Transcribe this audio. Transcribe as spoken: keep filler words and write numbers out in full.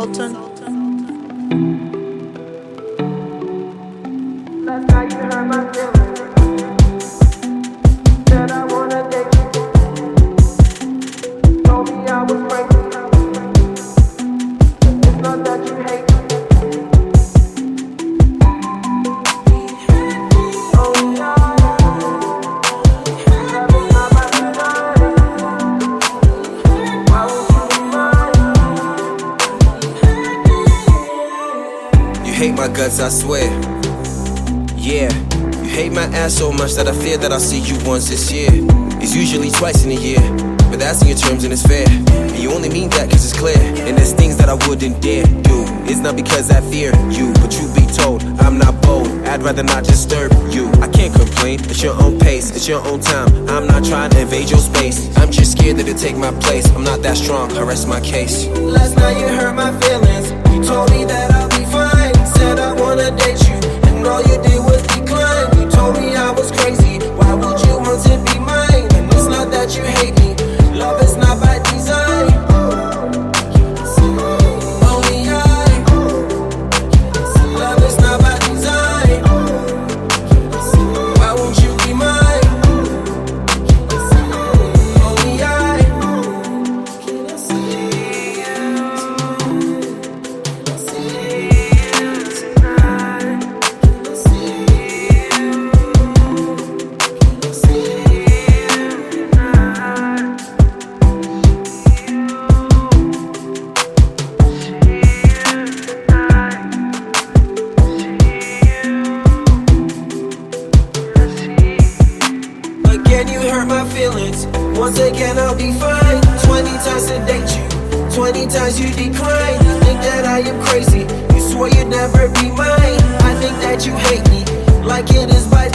Sultan. Last night you hurt my feelings. Said I wanna date you. Told me I was crazy. It's not that you hate me. Oh no. That was not my design. Why would you be mine? You hate my guts, I swear. Yeah, you hate my ass so much that I fear that I'll see you once this year. It's usually twice in a year, but that's in your terms and it's fair. And you only mean that cause it's clear. And there's things that I wouldn't dare do. It's not because I fear you, but truth be told, I'm not bold. I'd rather not disturb you. I can't complain, it's your own pace, it's your own time. I'm not trying to invade your space. I'm just scared that it'll take my place. I'm not that strong, I rest my case. Last night you hurt my feelings. You told me that I'll be fine. Said I wanna date you, and all you did was decline. You told me I was crazy. Why would you want to be mine? And it's not that you hate me. Love is not by design. Only I. Love is not by design. Why won't you be mine? Only I. Again, you hurt my feelings. Once again, I'll be fine. Twenty times to date you, twenty times you decline. You think that I am crazy. You swore you'd never be mine. I think that you hate me, like it is by